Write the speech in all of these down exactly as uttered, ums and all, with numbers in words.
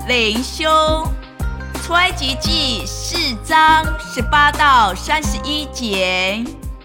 灵修，出埃及记四章十八到三十一节。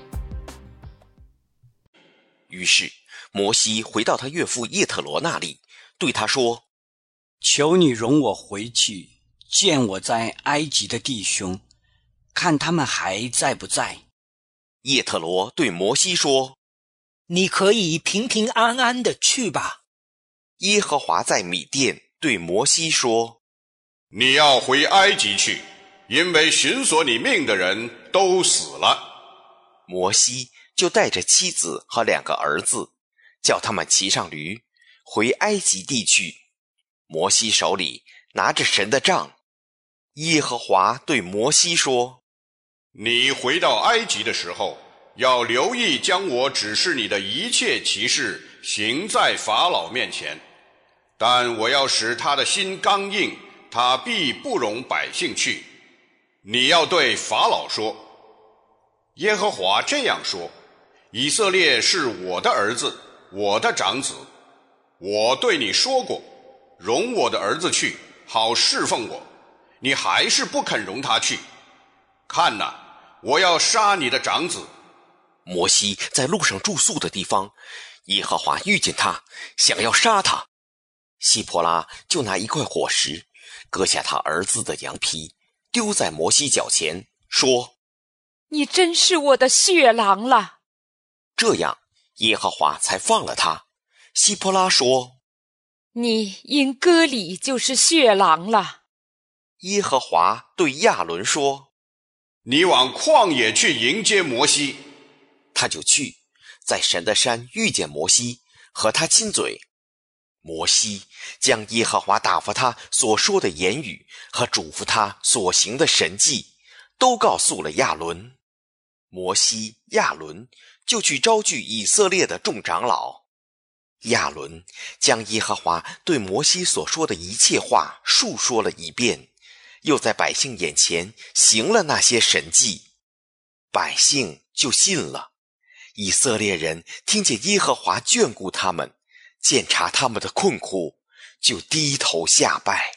于是摩西回到他岳父叶特罗那里，对他说： 求你容我回去见我在埃及的弟兄，看他们还在不在。 叶特罗对摩西说： 你可以平平安安的去吧。 耶和华在米甸对摩西说： 你要回埃及去，因为寻索你命的人都死了。 摩西就带着妻子和两个儿子，叫他们骑上驴，回埃及地去。摩西手里拿着神的杖。耶和华对摩西说： 你回到埃及的时候，要留意将我指示你的一切奇事行在法老面前，但我要使他的心刚硬，他必不容百姓去。你要对法老说：耶和华这样说，以色列是我的儿子，我的长子。我对你说过，容我的儿子去，好侍奉我，你还是不肯容他去。看哪，我要杀你的长子。 摩西在路上住宿的地方，耶和华遇见他，想要杀他。希波拉就拿一块火石，割下他儿子的羊皮，丢在摩西脚前，说： 你真是我的血狼了。 这样耶和华才放了他。希波拉说： 你因割礼就是血狼了。 耶和华对亚伦说： 你往旷野去迎接摩西。 他就去，在神的山遇见摩西，和他亲嘴。摩西将耶和华打发他所说的言语和嘱咐他所行的神迹，都告诉了亚伦。摩西、亚伦就去招聚以色列的众长老。亚伦将耶和华对摩西所说的一切话述说了一遍，又在百姓眼前行了那些神迹，百姓就信了。以色列人听见耶和华眷顾他们，鉴察他们的困苦，就低头下拜。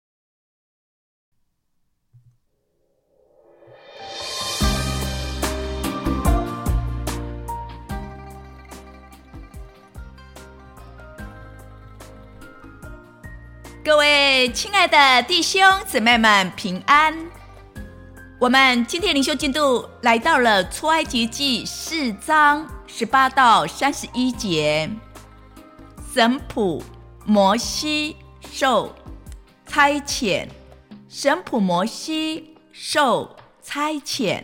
各位亲爱的弟兄姊妹们平安。我们今天灵修进度来到了出埃及记四章十八到三十一节。神仆摩西受差遣，神仆摩西受差遣。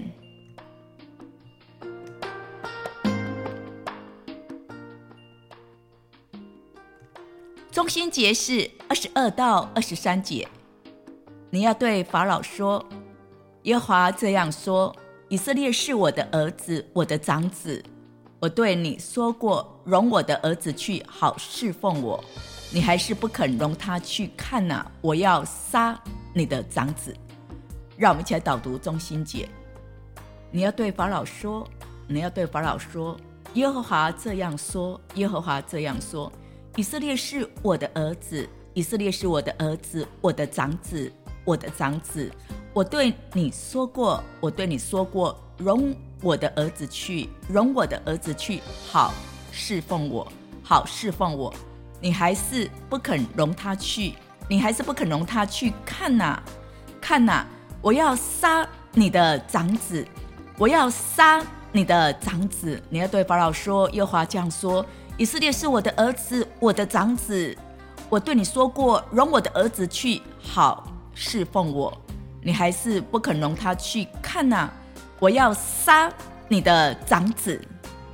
中心节是二十二到二十三节。你要对法老说：耶和华这样说，以色列是我的儿子，我的长子。我对你说过，容我的儿子去，好侍奉我，你还是不肯容他去。看哪，我要杀你的长子。让我们一起来导读中心节。你要对法老说，你要对法老说，耶和华这样说，耶和华这样说，以色列是我的儿子，以色列是我的儿子，我的长子，我的长子。我对你说过，我对你说过，容我的儿子去，容我的儿子去，好侍奉我，好侍奉我。你还是不肯容他去，你还是不肯容他去。看哪，看哪，我要杀你的长子，我要杀你的长子。你要对法老说，耶和华这样说，以色列是我的儿子，我的长子。我对你说过，容我的儿子去，好侍奉我，你还是不肯容他去。看哪，我要杀你的长子。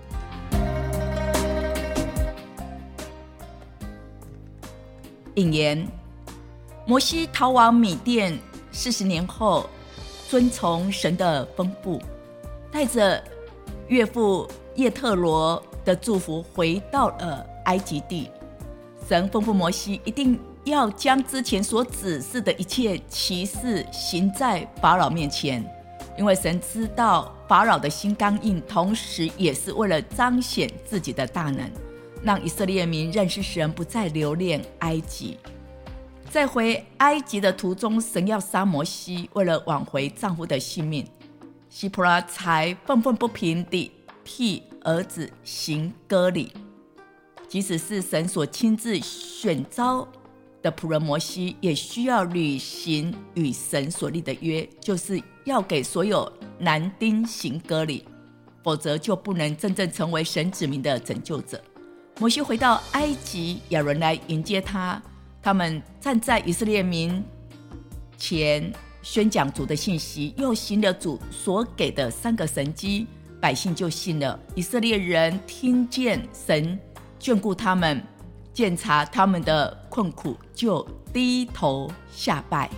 引言：摩西逃往米甸四十年后，遵从神的吩咐，带着岳父叶特罗的祝福回到了埃及地。神吩咐摩西一定要将之前所指示的一切奇事行在法老面前，因为神知道法老的心刚硬，同时也是为了彰显自己的大能，让以色列民认识神，不再留恋埃及。 在回埃及的途中，神要杀摩西，为了挽回丈夫的性命，西普拉才愤愤不平地替儿子行割礼。即使是神所亲自选召的仆人摩西，也需要履行与神所立的约，就是要给所有男丁行割礼，否则就不能真正成为神子民的拯救者。摩西回到埃及，亚伦来迎接他，他们站在以色列民前宣讲主的信息，又行了主所给的三个神迹，百姓就信了。以色列人听见神眷顾他们，鉴察他们的困苦，就低头下拜。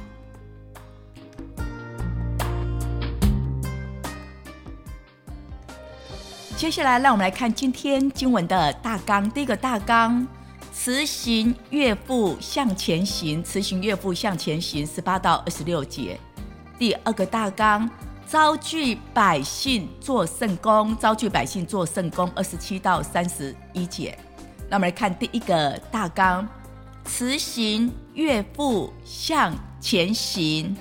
接下来让我们来看今天经文的大纲。第一个大纲，慈行岳父向前行，慈行岳父向前行十八到二十六节。第二个大纲，招聚百姓做圣工，招聚百姓做圣工二十七到三十一节。那我们来看第一个大纲，慈行岳父向前行。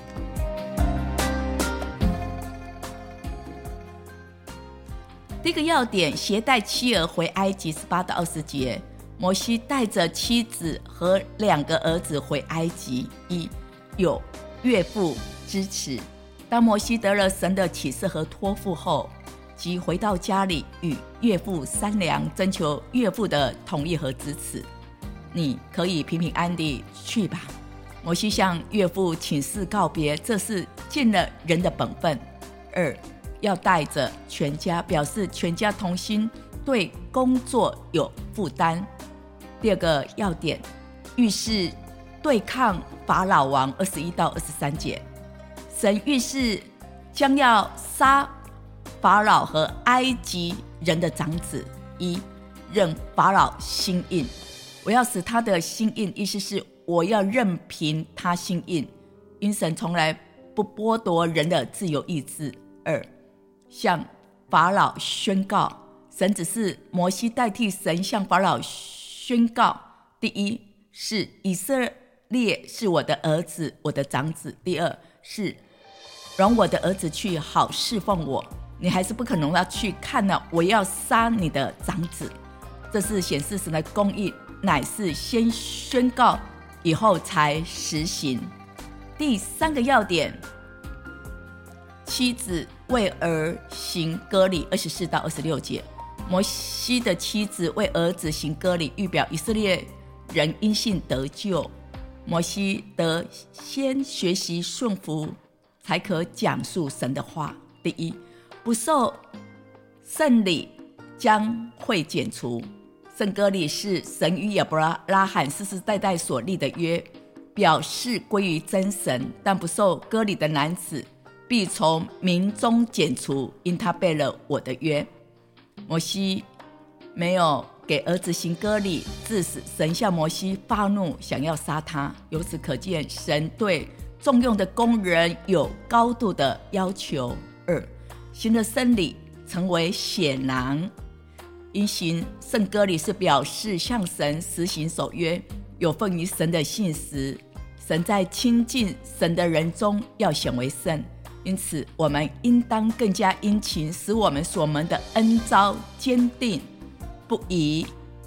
第一个要点，携带妻儿回埃及十八到二十节。摩西带着妻子和两个儿子回埃及，一有岳父支持。当摩西得了神的启示和托付后，即回到家里与岳父商量，征求岳父的同意和支持。你可以平平安地去吧。摩西向岳父请示告别，这是尽了人的本分。二要带着全家，表示全家同心，对工作有负担。第二个要点，预示对抗法老王二十一到二十三节。神预示将要杀法老和埃及人的长子，一任法老心硬，我要使他的心硬，意思是我要任凭他心硬，因神从来不剥夺人的自由意志。二向法老宣告，神只是摩西代替神向法老宣告，第一是以色列是我的儿子，我的长子。第二是容我的儿子去好侍奉我，你还是不可能要去看了，我要杀你的长子。这是显示神的公义，乃是先宣告以后才实行。第三个要点，妻子为儿行割礼二十四到二十六节。摩西的妻子为儿子行割礼，预表以色列人因信得救。摩西得先学习顺服，才可讲述神的话。第一，不受圣礼将会剪除。圣割礼是神与亚伯拉罕世世代代所立的约，表示归于真神，但不受割礼的男子必从民中剪除，因他背了我的约。摩西没有给儿子行割礼，致使神向摩西发怒，想要杀他。由此可见，神对重用的工人有高度的要求。二，行了圣礼，成为显郎。因行圣割礼是表示向神实行守约，有份于神的信实。神在亲近神的人中要显为圣，因此我们应当更加殷勤，使我们所蒙的恩召坚定不移。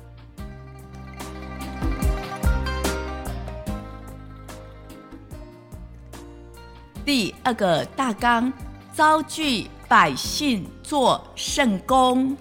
第二个大纲，召聚百姓做圣工。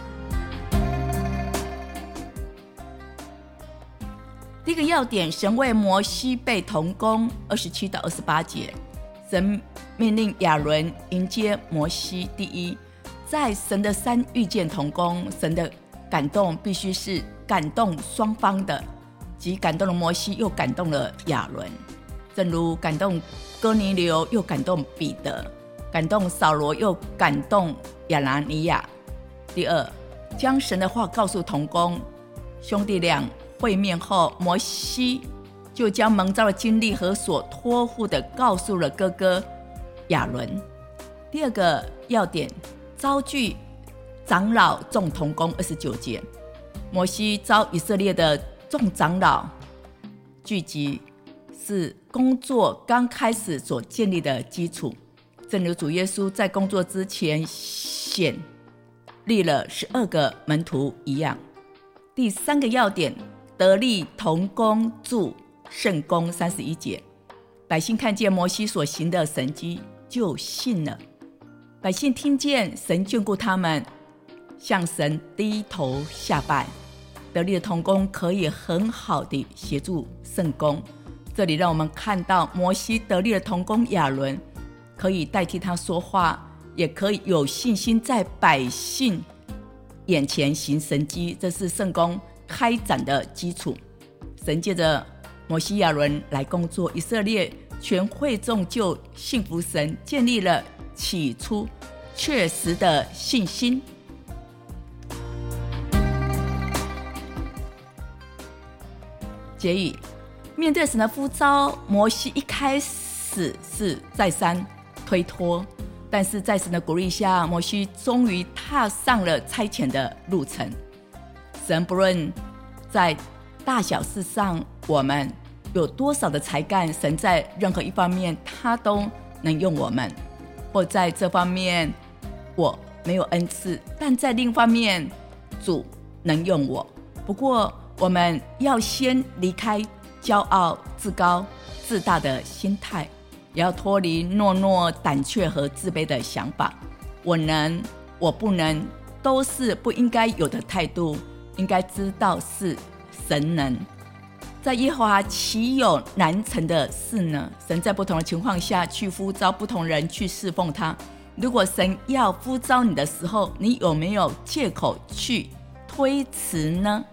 第一个要点，神为摩西备同工二十七到二十八节。神命令亚伦迎接摩西。第一，在神的山遇见同工，神的感动必须是感动双方的，即感动了摩西，又感动了亚伦，正如感动哥尼流，又感动彼得，感动扫罗，又感动亚拿尼亚。第二，将神的话告诉同工，兄弟俩会面后，摩西就将蒙召的经历和所托付的告诉了哥哥亚伦。第二个要点，召聚长老众同工二十九节。摩西召以色列的众长老聚集， 是工作刚开始所建立的基础，正如主耶稣在工作之前显立了十二个门徒一样。第三个要点，得力同工助圣工，三十一节，百姓看见摩西所行的神迹就信了。百姓听见神眷顾他们，向神低头下拜。得力的同工可以很好的协助圣工，这里让我们看到摩西得力的同工亚伦可以代替他说话，也可以有信心在百姓眼前行神迹，这是圣工开展的基础。神借着摩西亚伦来工作，以色列全会众就信服神，建立了起初确实的信心。结语，面对神的呼召，摩西一开始是再三推脱，但是在神的鼓励下，摩西终于踏上了差遣的路程。神不论在大小事上我们有多少的才干，神在任何一方面他都能用我们，或在这方面我没有恩赐，但在另一方面主能用我。不过我们要先离开骄傲、自高、自大的心态，也要脱离懦弱、胆怯和自卑的想法。我能，我不能，都是不应该有的态度。应该知道是神能，在耶和华岂有难成的事呢？神在不同的情况下去呼召不同人去侍奉他。如果神要呼召你的时候，你有没有借口去推辞呢？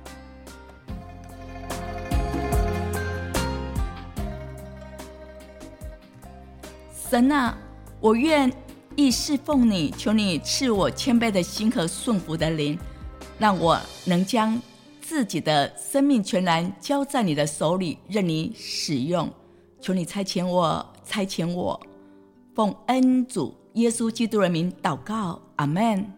神啊，我愿意侍奉你，求你赐我谦卑的心和顺服的灵，让我能将自己的生命全然交在你的手里，任你使用。求你差遣我，差遣我，奉恩主耶稣基督的名祷告，阿们。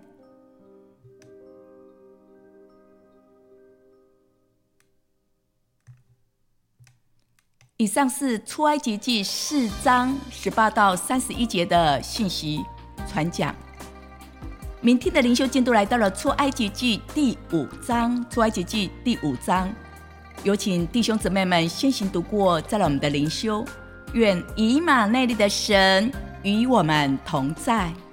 以上是出埃及记四章十八到三十一节的信息传讲。明天的灵修进度来到了出埃及记第五章，出埃及记第五章，有请弟兄姊妹们先行读过，再来我们的灵修。愿以马内利的神与我们同在。